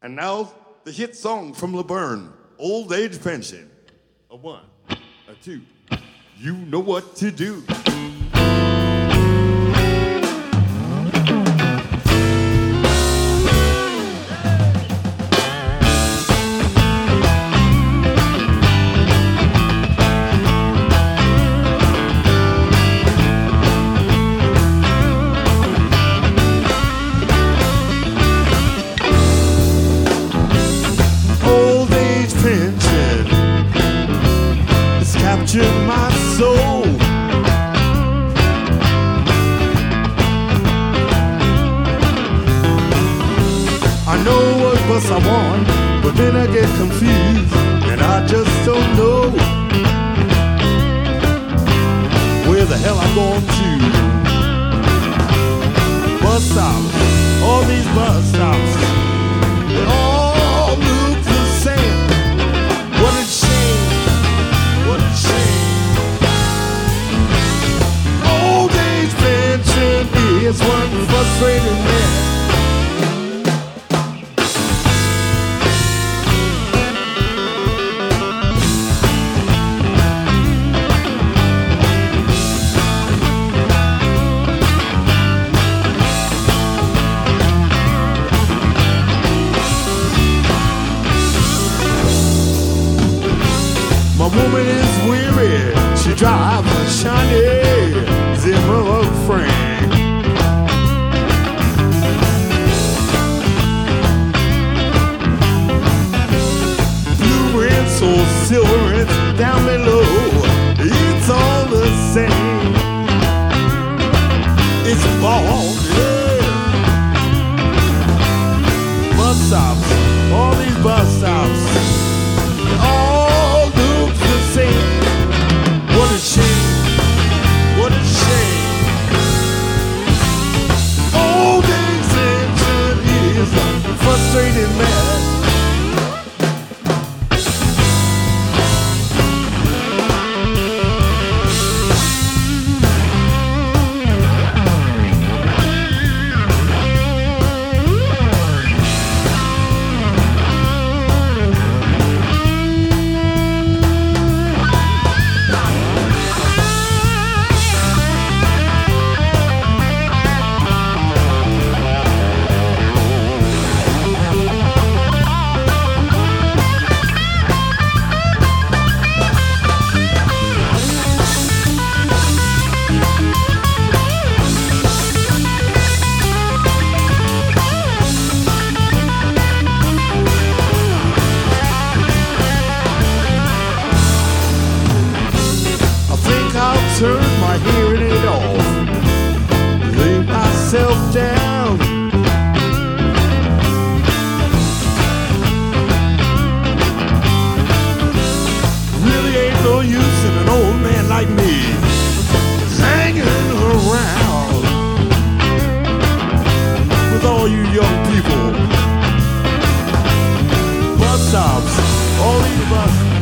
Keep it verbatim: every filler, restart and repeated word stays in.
And now, the hit song from LeBurn, Old Age Pension. A one, a two, you know what to do. Captured my soul. I know what bus I want, but then I get confused, and I just don't know where the hell I'm going to. Bus stops, all these bus stops, they all look the same. What a shame. What a shame. Old age pension is one frustrating man. My woman is weary, she drives a shiny Zimmer frame. Blue and so silver and down below, it's all the same. It's bald, yeah. Bus stops, all these bus stops, all look the same. What a shame, what a shame. Old age pension is a frustrated man. Turn my hearing aid off, lay myself down. Really ain't no use in an old man like me hanging around with all you young people. Bus stops, all these bus